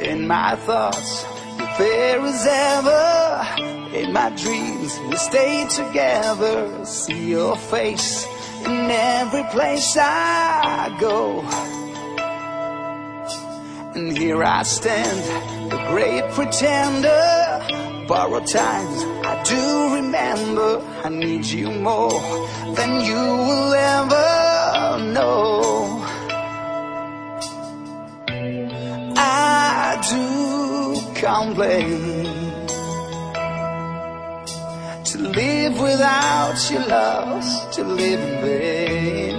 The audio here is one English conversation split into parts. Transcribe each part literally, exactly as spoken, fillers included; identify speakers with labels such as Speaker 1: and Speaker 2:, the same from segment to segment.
Speaker 1: in my thoughts, if there is ever in my dreams we stay together. See your face in every place I go. And here I stand, the great pretender. Borrowed times I do remember. I need you more than you will ever know. I do complain to live without your love, to live in vain.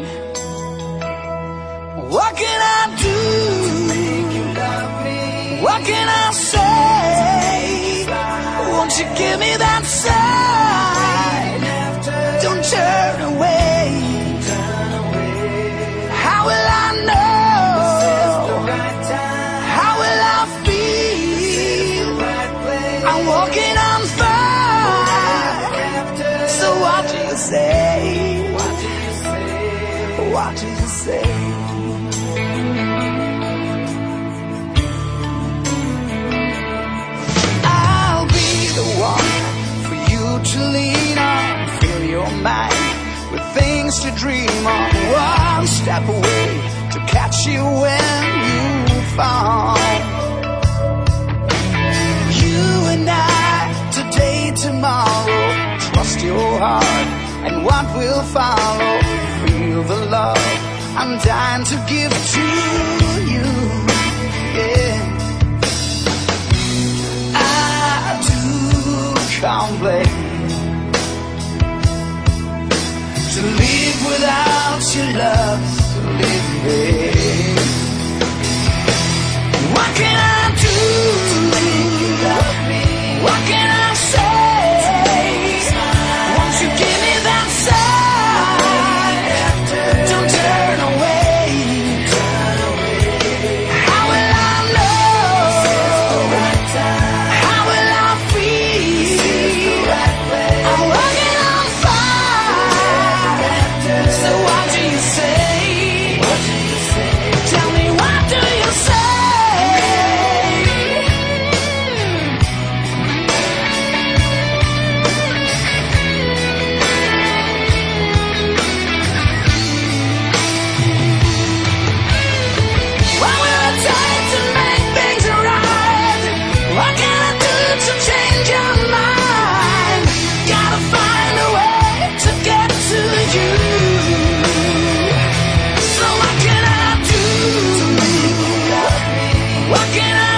Speaker 1: What can I do to make you love me? What can I say? Won't you give me that sign? Don't turn away. How will I know? How will I feel? I'm walking on fire. So what do you say? What do you say? What do you say? To lean on, fill your mind with things to dream on. One step away to catch you when you fall. You and I, today, tomorrow. Trust your heart and what will follow. Feel the love I'm dying to give to you. Yeah, I do complain to live without your love, to live in vain. What can I do to make you love me? What can I say? Won't you give me that sign? Don't turn away. How will I know? How will I feel? I'm walking on fire. So what do you say? What do you say? Tell me, what do you say? What will it take to make things right? What can I do to change your mind? Gotta find a way to get to you. So what can I do to make you love me? What can I